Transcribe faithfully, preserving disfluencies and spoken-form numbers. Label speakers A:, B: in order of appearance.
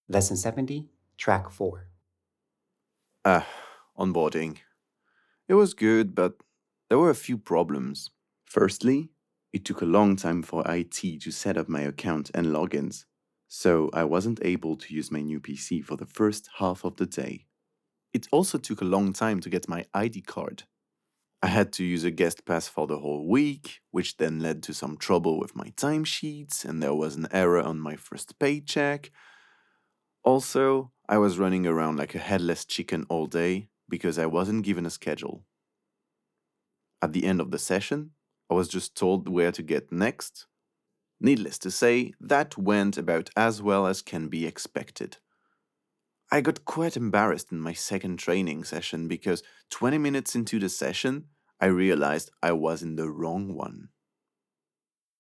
A: Lesson seventy, Track four.
B: Ah, onboarding. It was good, but there were a few problems. Firstly, it took a long time for I T to set up my account and logins, so I wasn't able to use my new P C for the first half of the day. It also took a long time to get my I D card. I had to use a guest pass for the whole week, which then led to some trouble with my timesheets, and there was an error on my first paycheck. Also, I was running around like a headless chicken all day because I wasn't given a schedule. At the end of the session, I was just told where to get next. Needless to say, that went about as well as can be expected. I got quite embarrassed in my second training session because twenty minutes into the session, I realized I was in the wrong one.